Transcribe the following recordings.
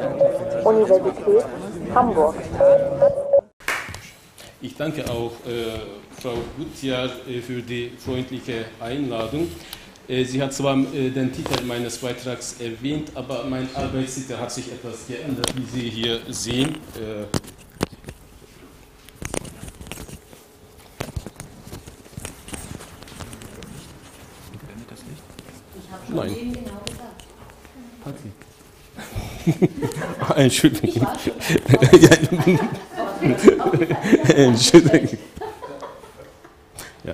Universität Hamburg. Ich danke auch Frau Gutjahr für die freundliche Einladung. Sie hat zwar den Titel meines Beitrags erwähnt, aber mein Arbeitstitel hat sich etwas geändert, wie Sie hier sehen. Nein. Genau gesagt. Hat sie. Entschuldigung. Entschuldigung. Ja.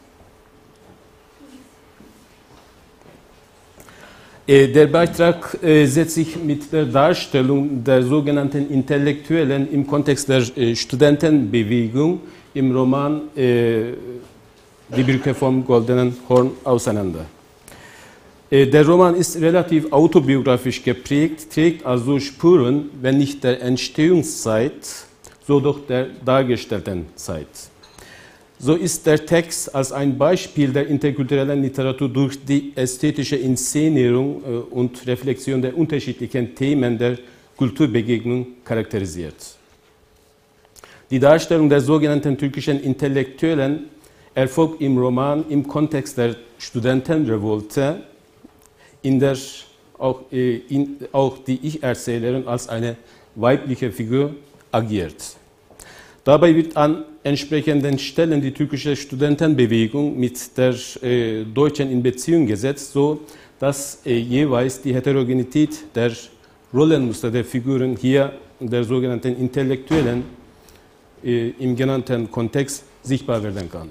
Der Beitrag setzt sich mit der Darstellung der sogenannten Intellektuellen im Kontext der Studentenbewegung im Roman Die Brücke vom Goldenen Horn auseinander. Der Roman ist relativ autobiografisch geprägt, trägt also Spuren, wenn nicht der Entstehungszeit, so doch der dargestellten Zeit. So ist der Text als ein Beispiel der interkulturellen Literatur durch die ästhetische Inszenierung und Reflexion der unterschiedlichen Themen der Kulturbegegnung charakterisiert. Die Darstellung der sogenannten türkischen Intellektuellen erfolgt im Roman im Kontext der Studentenrevolte, in der auch die Ich-Erzählerin als eine weibliche Figur agiert. Dabei wird an entsprechenden Stellen die türkische Studentenbewegung mit der deutschen in Beziehung gesetzt, so dass jeweils die Heterogenität der Rollenmuster der Figuren hier der sogenannten Intellektuellen im genannten Kontext sichtbar werden kann.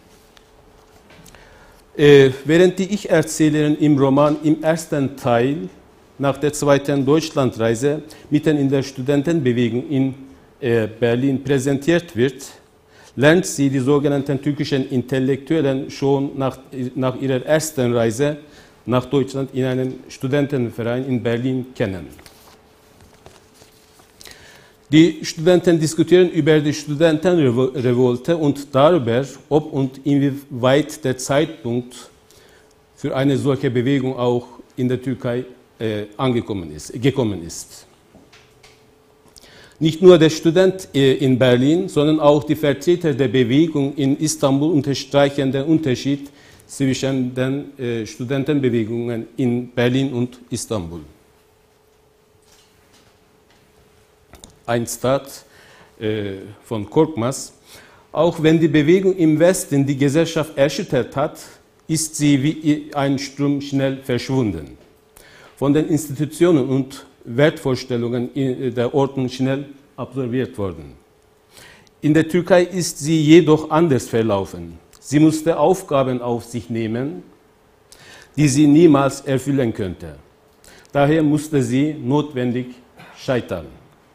Während die Ich-Erzählerin im Roman im ersten Teil nach der zweiten Deutschlandreise mitten in der Studentenbewegung in Berlin präsentiert wird, lernt sie die sogenannten türkischen Intellektuellen schon nach ihrer ersten Reise nach Deutschland in einem Studentenverein in Berlin kennen. Die Studenten diskutieren über die Studentenrevolte und darüber, ob und inwieweit der Zeitpunkt für eine solche Bewegung auch in der Türkei gekommen ist. Nicht nur der Student in Berlin, sondern auch die Vertreter der Bewegung in Istanbul unterstreichen den Unterschied zwischen den Studentenbewegungen in Berlin und Istanbul. Ein Zitat von Korkmaz: Auch wenn die Bewegung im Westen die Gesellschaft erschüttert hat, ist sie wie ein Strom schnell verschwunden. Von den Institutionen und Wertvorstellungen der Ordnung schnell absorbiert worden. In der Türkei ist sie jedoch anders verlaufen. Sie musste Aufgaben auf sich nehmen, die sie niemals erfüllen könnte. Daher musste sie notwendig scheitern.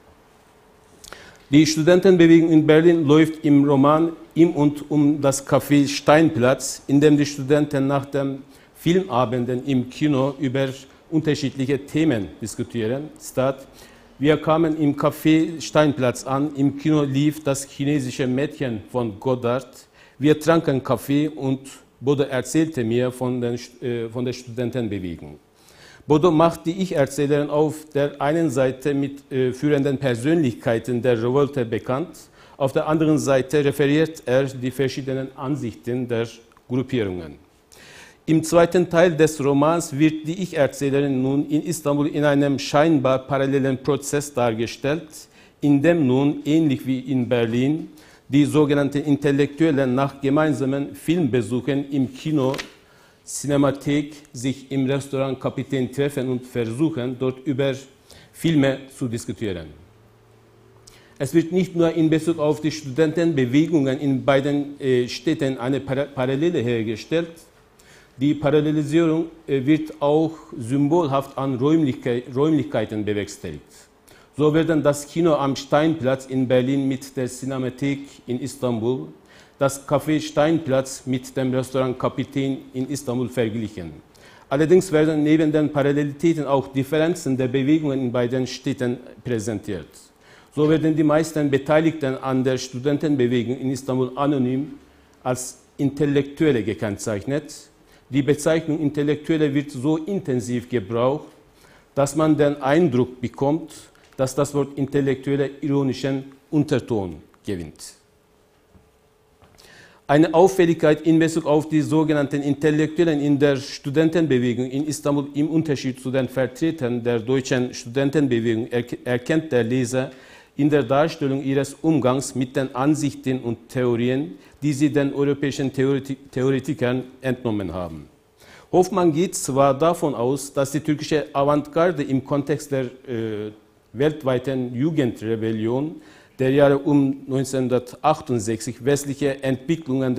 Die Studentenbewegung in Berlin läuft im Roman im und um das Café Steinplatz, in dem die Studenten nach den Filmabenden im Kino über unterschiedliche Themen diskutieren. Zitat: Wir kamen im Café Steinplatz an, im Kino lief das chinesische Mädchen von Godard. Wir tranken Kaffee und Bodo erzählte mir von der Studentenbewegung. Bodo macht die Ich-Erzählerin auf der einen Seite mit führenden Persönlichkeiten der Revolte bekannt, auf der anderen Seite referiert er die verschiedenen Ansichten der Gruppierungen. Im zweiten Teil des Romans wird die Ich-Erzählerin nun in Istanbul in einem scheinbar parallelen Prozess dargestellt, in dem nun, ähnlich wie in Berlin, die sogenannten Intellektuellen nach gemeinsamen Filmbesuchen im Kino, Cinemathek sich im Restaurant Kapitän treffen und versuchen, dort über Filme zu diskutieren. Es wird nicht nur in Bezug auf die Studentenbewegungen in beiden Städten eine Parallele hergestellt, die Parallelisierung wird auch symbolhaft an Räumlichkeiten bewerkstelligt. So werden das Kino am Steinplatz in Berlin mit der Cinemathek in Istanbul, das Café Steinplatz mit dem Restaurant Kapitän in Istanbul verglichen. Allerdings werden neben den Parallelitäten auch Differenzen der Bewegungen in beiden Städten präsentiert. So werden die meisten Beteiligten an der Studentenbewegung in Istanbul anonym als Intellektuelle gekennzeichnet. Die Bezeichnung Intellektuelle wird so intensiv gebraucht, dass man den Eindruck bekommt, dass das Wort intellektueller ironischen Unterton gewinnt. Eine Auffälligkeit in Bezug auf die sogenannten Intellektuellen in der Studentenbewegung in Istanbul im Unterschied zu den Vertretern der deutschen Studentenbewegung erkennt der Leser in der Darstellung ihres Umgangs mit den Ansichten und Theorien, die sie den europäischen Theoretikern entnommen haben. Hoffmann geht zwar davon aus, dass die türkische Avantgarde im Kontext der weltweiten Jugendrebellion der Jahre um 1968 wesentliche Entwicklungen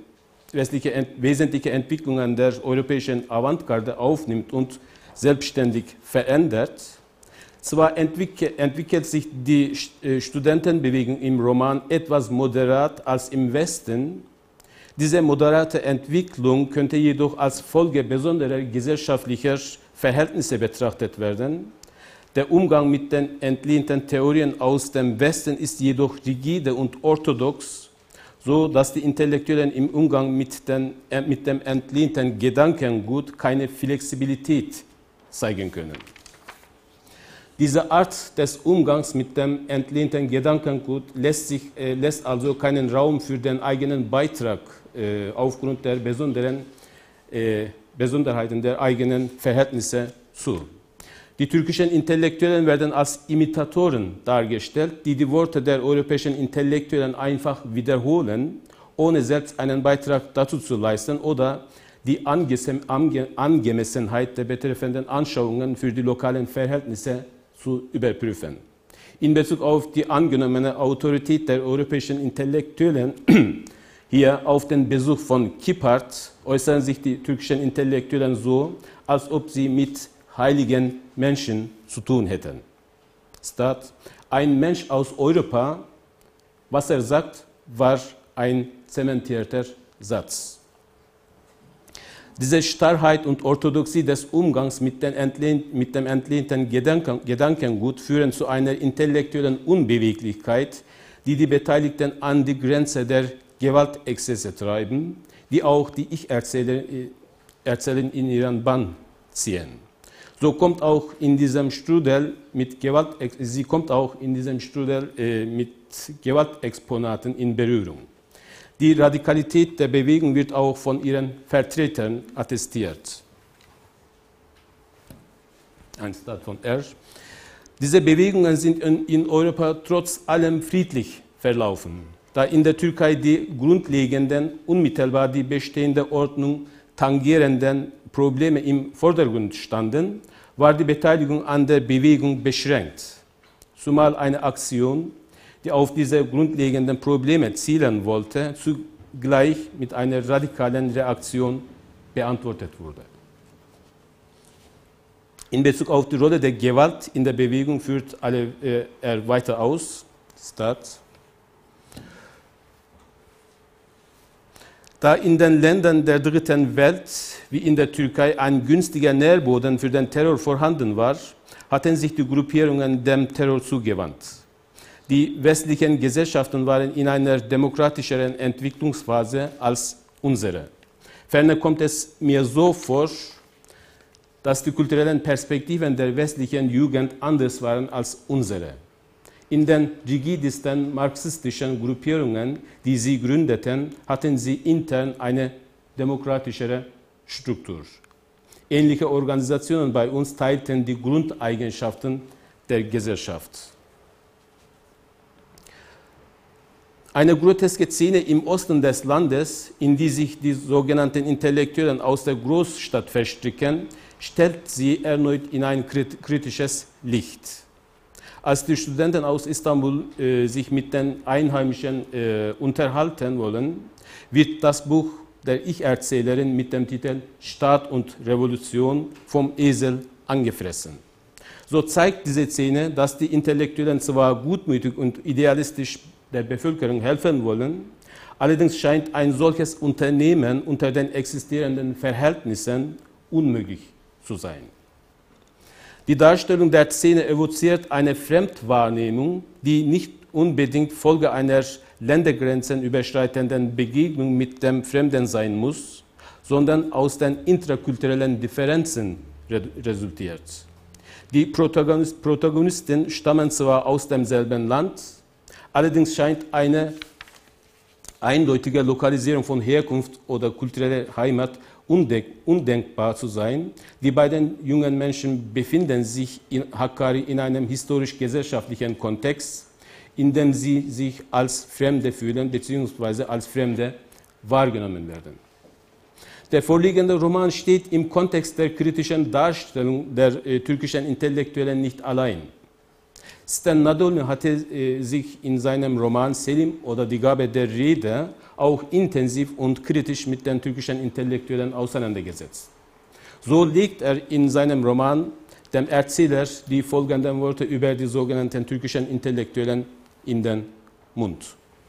der europäischen Avantgarde aufnimmt und selbstständig verändert. Zwar entwickelt sich die Studentenbewegung im Roman etwas moderat als im Westen. Diese moderate Entwicklung könnte jedoch als Folge besonderer gesellschaftlicher Verhältnisse betrachtet werden. Der Umgang mit den entlehnten Theorien aus dem Westen ist jedoch rigide und orthodox, so dass die Intellektuellen im Umgang mit dem entlehnten Gedankengut keine Flexibilität zeigen können. Diese Art des Umgangs mit dem entlehnten Gedankengut lässt also keinen Raum für den eigenen Beitrag aufgrund der Besonderheiten der eigenen Verhältnisse zu. Die türkischen Intellektuellen werden als Imitatoren dargestellt, die die Worte der europäischen Intellektuellen einfach wiederholen, ohne selbst einen Beitrag dazu zu leisten oder die Angemessenheit der betreffenden Anschauungen für die lokalen Verhältnisse zu überprüfen. In Bezug auf die angenommene Autorität der europäischen Intellektuellen, hier auf den Besuch von Kipart, äußern sich die türkischen Intellektuellen so, als ob sie mit heiligen Menschen zu tun hätten. Stat, ein Mensch aus Europa, was er sagt, war ein zementierter Satz. Diese Starrheit und Orthodoxie des Umgangs mit dem entlehnten Gedankengut führen zu einer intellektuellen Unbeweglichkeit, die die Beteiligten an die Grenze der Gewaltexzesse treiben, die auch die Ich-Erzählerin in ihren Bann ziehen. So kommt auch in diesem Strudel mit Gewaltexponaten in Berührung. Die Radikalität der Bewegung wird auch von ihren Vertretern attestiert. Ein Zitat von R. Diese Bewegungen sind in Europa trotz allem friedlich verlaufen. Da in der Türkei die grundlegenden, unmittelbar die bestehende Ordnung tangierenden Probleme im Vordergrund standen, war die Beteiligung an der Bewegung beschränkt. Zumal eine Aktion, die auf diese grundlegenden Probleme zielen wollte, zugleich mit einer radikalen Reaktion beantwortet wurde. In Bezug auf die Rolle der Gewalt in der Bewegung führt er weiter aus. Zitat. Da in den Ländern der dritten Welt, wie in der Türkei, ein günstiger Nährboden für den Terror vorhanden war, hatten sich die Gruppierungen dem Terror zugewandt. Die westlichen Gesellschaften waren in einer demokratischeren Entwicklungsphase als unsere. Ferner kommt es mir so vor, dass die kulturellen Perspektiven der westlichen Jugend anders waren als unsere. In den rigidesten marxistischen Gruppierungen, die sie gründeten, hatten sie intern eine demokratischere Struktur. Ähnliche Organisationen bei uns teilten die Grundeigenschaften der Gesellschaft. Eine groteske Szene im Osten des Landes, in die sich die sogenannten Intellektuellen aus der Großstadt verstricken, stellt sie erneut in ein kritisches Licht. Als die Studenten aus Istanbul sich mit den Einheimischen unterhalten wollen, wird das Buch der Ich-Erzählerin mit dem Titel Staat und Revolution vom Esel angefressen. So zeigt diese Szene, dass die Intellektuellen zwar gutmütig und idealistisch der Bevölkerung helfen wollen, allerdings scheint ein solches Unternehmen unter den existierenden Verhältnissen unmöglich zu sein. Die Darstellung der Szene evoziert eine Fremdwahrnehmung, die nicht unbedingt Folge einer Ländergrenzen überschreitenden Begegnung mit dem Fremden sein muss, sondern aus den intrakulturellen Differenzen resultiert. Die Protagonisten stammen zwar aus demselben Land, allerdings scheint eine eindeutige Lokalisierung von Herkunft oder kultureller Heimat undenkbar zu sein. Die beiden jungen Menschen befinden sich in Hakkari in einem historisch-gesellschaftlichen Kontext, in dem sie sich als Fremde fühlen bzw. als Fremde wahrgenommen werden. Der vorliegende Roman steht im Kontext der kritischen Darstellung der türkischen Intellektuellen nicht allein. Sten Nadolny hatte sich in seinem Roman Selim oder die Gabe der Rede auch intensiv und kritisch mit den türkischen Intellektuellen auseinandergesetzt. So legt er in seinem Roman dem Erzähler die folgenden Worte über die sogenannten türkischen Intellektuellen in den Mund.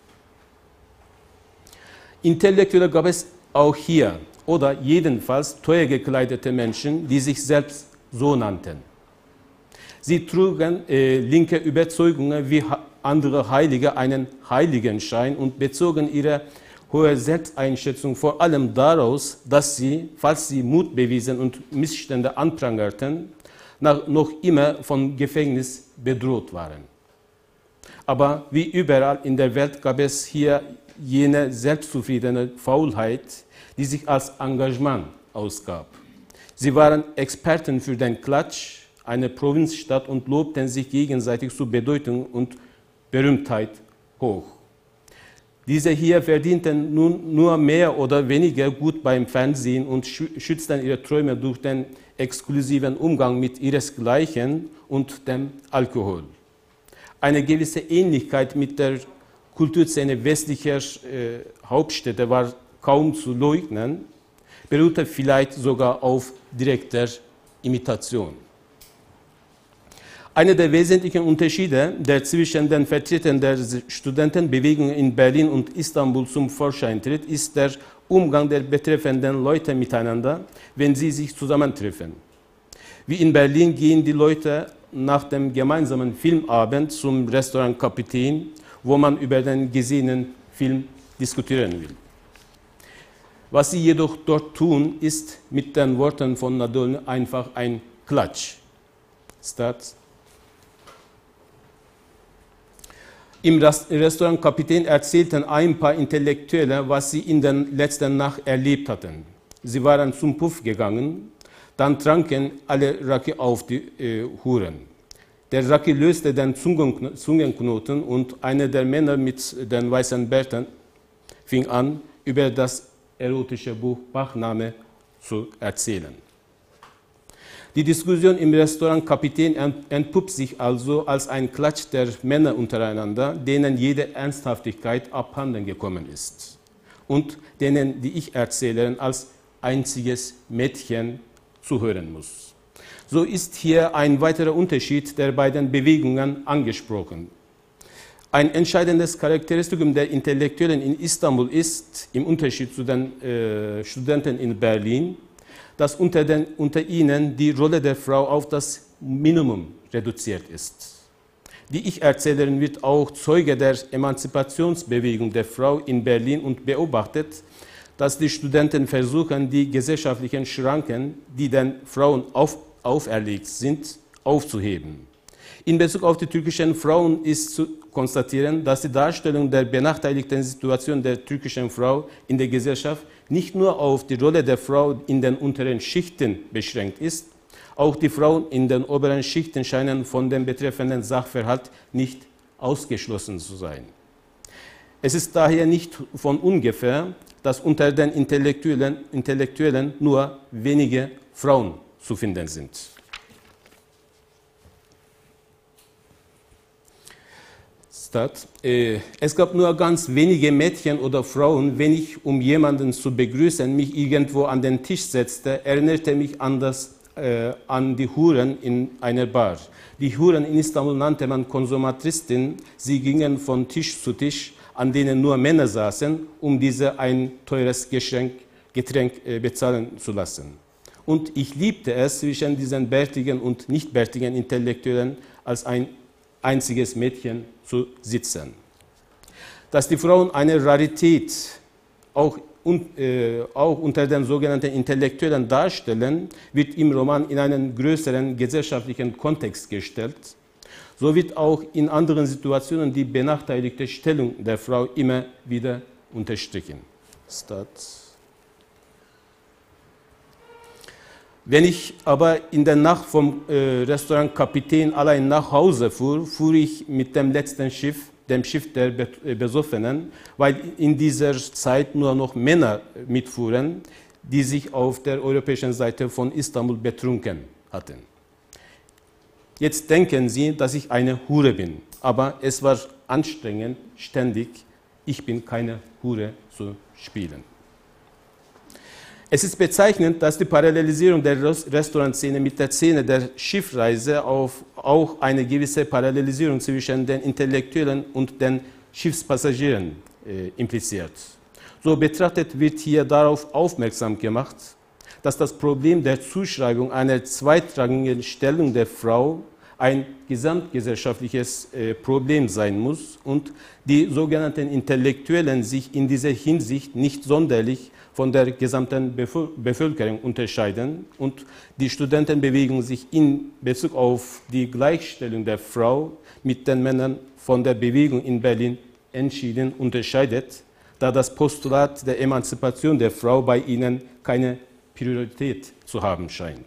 Intellektuelle gab es auch hier, oder jedenfalls teuer gekleidete Menschen, die sich selbst so nannten. Sie trugen linke Überzeugungen wie andere Heilige einen Heiligenschein und bezogen ihre hohe Selbsteinschätzung vor allem daraus, dass sie, falls sie Mut bewiesen und Missstände anprangerten, noch immer vom Gefängnis bedroht waren. Aber wie überall in der Welt gab es hier jene selbstzufriedene Faulheit, die sich als Engagement ausgab. Sie waren Experten für den Klatsch, eine Provinzstadt, und lobten sich gegenseitig zu Bedeutung und Berühmtheit hoch. Diese hier verdienten nun nur mehr oder weniger gut beim Fernsehen und schützten ihre Träume durch den exklusiven Umgang mit ihresgleichen und dem Alkohol. Eine gewisse Ähnlichkeit mit der Kulturszene westlicher Hauptstädte war kaum zu leugnen, beruhte vielleicht sogar auf direkter Imitation. Einer der wesentlichen Unterschiede, der zwischen den Vertretern der Studentenbewegung in Berlin und Istanbul zum Vorschein tritt, ist der Umgang der betreffenden Leute miteinander, wenn sie sich zusammentreffen. Wie in Berlin gehen die Leute nach dem gemeinsamen Filmabend zum Restaurant Kapitän, wo man über den gesehenen Film diskutieren will. Was sie jedoch dort tun, ist mit den Worten von Nadolny einfach ein Klatsch. Start. Im Restaurant Kapitän erzählten ein paar Intellektuelle, was sie in der letzten Nacht erlebt hatten. Sie waren zum Puff gegangen, dann tranken alle Raki auf die Huren. Der Raki löste den Zungenknoten und einer der Männer mit den weißen Bärten fing an, über das erotische Buch Bachname zu erzählen. Die Diskussion im Restaurant Kapitän entpuppt sich also als ein Klatsch der Männer untereinander, denen jede Ernsthaftigkeit abhanden gekommen ist und denen die Ich-Erzählerin als einziges Mädchen zuhören muss. So ist hier ein weiterer Unterschied der beiden Bewegungen angesprochen. Ein entscheidendes Charakteristikum der Intellektuellen in Istanbul ist, im Unterschied zu den Studenten in Berlin, dass unter ihnen die Rolle der Frau auf das Minimum reduziert ist. Die Ich-Erzählerin wird auch Zeuge der Emanzipationsbewegung der Frau in Berlin und beobachtet, dass die Studenten versuchen, die gesellschaftlichen Schranken, die den Frauen auferlegt sind, aufzuheben. In Bezug auf die türkischen Frauen ist zu konstatieren, dass die Darstellung der benachteiligten Situation der türkischen Frau in der Gesellschaft nicht nur auf die Rolle der Frau in den unteren Schichten beschränkt ist, auch die Frauen in den oberen Schichten scheinen von dem betreffenden Sachverhalt nicht ausgeschlossen zu sein. Es ist daher nicht von ungefähr, dass unter den Intellektuellen nur wenige Frauen zu finden sind. Es gab nur ganz wenige Mädchen oder Frauen, wenn ich, um jemanden zu begrüßen, mich irgendwo an den Tisch setzte, erinnerte mich an die Huren in einer Bar. Die Huren in Istanbul nannte man Konsumatristen. Sie gingen von Tisch zu Tisch, an denen nur Männer saßen, um diese ein teures Getränk bezahlen zu lassen. Und ich liebte es, zwischen diesen bärtigen und nicht bärtigen Intellektuellen als ein einziges Mädchen zu sitzen. Dass die Frauen eine Rarität auch auch unter den sogenannten Intellektuellen darstellen, wird im Roman in einen größeren gesellschaftlichen Kontext gestellt. So wird auch in anderen Situationen die benachteiligte Stellung der Frau immer wieder unterstrichen. Wenn ich aber in der Nacht vom Restaurant Kapitän allein nach Hause fuhr, fuhr ich mit dem letzten Schiff, dem Schiff der Besoffenen, weil in dieser Zeit nur noch Männer mitfuhren, die sich auf der europäischen Seite von Istanbul betrunken hatten. Jetzt denken Sie, dass ich eine Hure bin, aber es war anstrengend, ständig, ich bin keine Hure zu spielen. Es ist bezeichnend, dass die Parallelisierung der Restaurantszene mit der Szene der Schiffreise auch eine gewisse Parallelisierung zwischen den Intellektuellen und den Schiffspassagieren impliziert. So betrachtet wird hier darauf aufmerksam gemacht, dass das Problem der Zuschreibung einer zweitrangigen Stellung der Frau ein gesamtgesellschaftliches Problem sein muss und die sogenannten Intellektuellen sich in dieser Hinsicht nicht sonderlich von der gesamten Bevölkerung unterscheiden und die Studentenbewegung sich in Bezug auf die Gleichstellung der Frau mit den Männern von der Bewegung in Berlin entschieden unterscheidet, da das Postulat der Emanzipation der Frau bei ihnen keine Priorität zu haben scheint.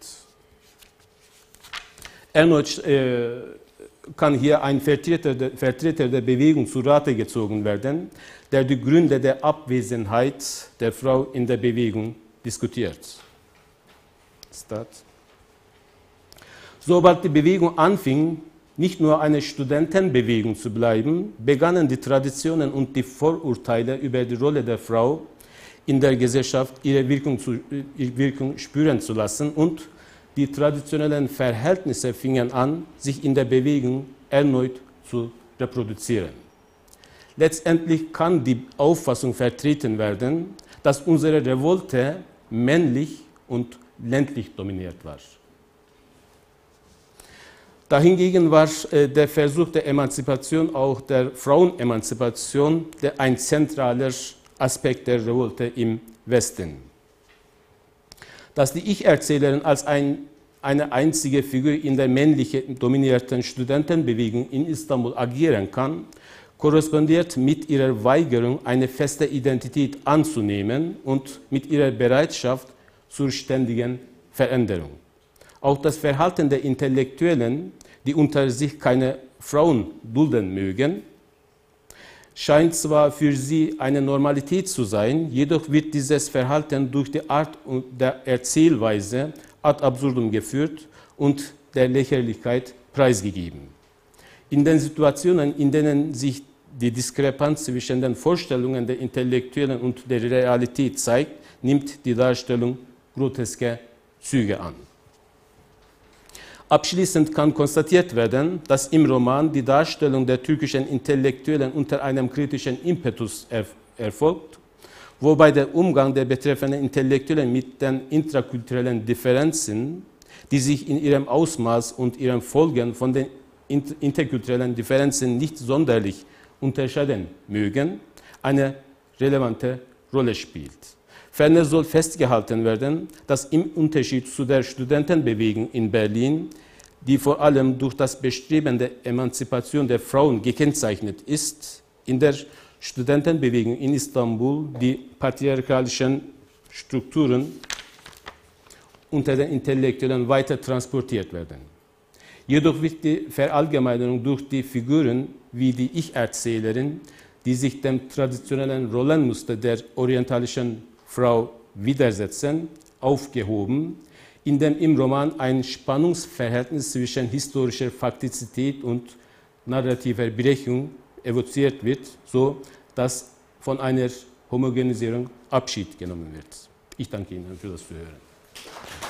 Erneut kann hier ein Vertreter der Bewegung zu Rate gezogen werden, der die Gründe der Abwesenheit der Frau in der Bewegung diskutiert. Sobald die Bewegung anfing, nicht nur eine Studentenbewegung zu bleiben, begannen die Traditionen und die Vorurteile über die Rolle der Frau in der Gesellschaft ihre Wirkung spüren zu lassen und die traditionellen Verhältnisse fingen an, sich in der Bewegung erneut zu reproduzieren. Letztendlich kann die Auffassung vertreten werden, dass unsere Revolte männlich und ländlich dominiert war. Dahingegen war der Versuch der Emanzipation, auch der Frauenemanzipation, ein zentraler Aspekt der Revolte im Westen. Dass die Ich-Erzählerin als eine einzige Figur in der männlich dominierten Studentenbewegung in Istanbul agieren kann, korrespondiert mit ihrer Weigerung, eine feste Identität anzunehmen und mit ihrer Bereitschaft zur ständigen Veränderung. Auch das Verhalten der Intellektuellen, die unter sich keine Frauen dulden mögen, scheint zwar für sie eine Normalität zu sein, jedoch wird dieses Verhalten durch die Art der Erzählweise ad absurdum geführt und der Lächerlichkeit preisgegeben. In den Situationen, in denen sich die Diskrepanz zwischen den Vorstellungen der Intellektuellen und der Realität zeigt, nimmt die Darstellung groteske Züge an. Abschließend kann konstatiert werden, dass im Roman die Darstellung der türkischen Intellektuellen unter einem kritischen Impetus erfolgt, wobei der Umgang der betreffenden Intellektuellen mit den intrakulturellen Differenzen, die sich in ihrem Ausmaß und ihren Folgen von den interkulturellen Differenzen nicht sonderlich unterscheiden mögen, eine relevante Rolle spielt. Ferner soll festgehalten werden, dass im Unterschied zu der Studentenbewegung in Berlin, die vor allem durch das Bestreben der Emanzipation der Frauen gekennzeichnet ist, in der Studentenbewegung in Istanbul die patriarchalischen Strukturen unter den Intellektuellen weiter transportiert werden. Jedoch wird die Verallgemeinerung durch die Figuren wie die Ich-Erzählerin, die sich dem traditionellen Rollenmuster der orientalischen Frau widersetzen, aufgehoben, indem im Roman ein Spannungsverhältnis zwischen historischer Faktizität und narrativer Brechung evoziert wird, so dass von einer Homogenisierung Abschied genommen wird. Ich danke Ihnen für das Zuhören.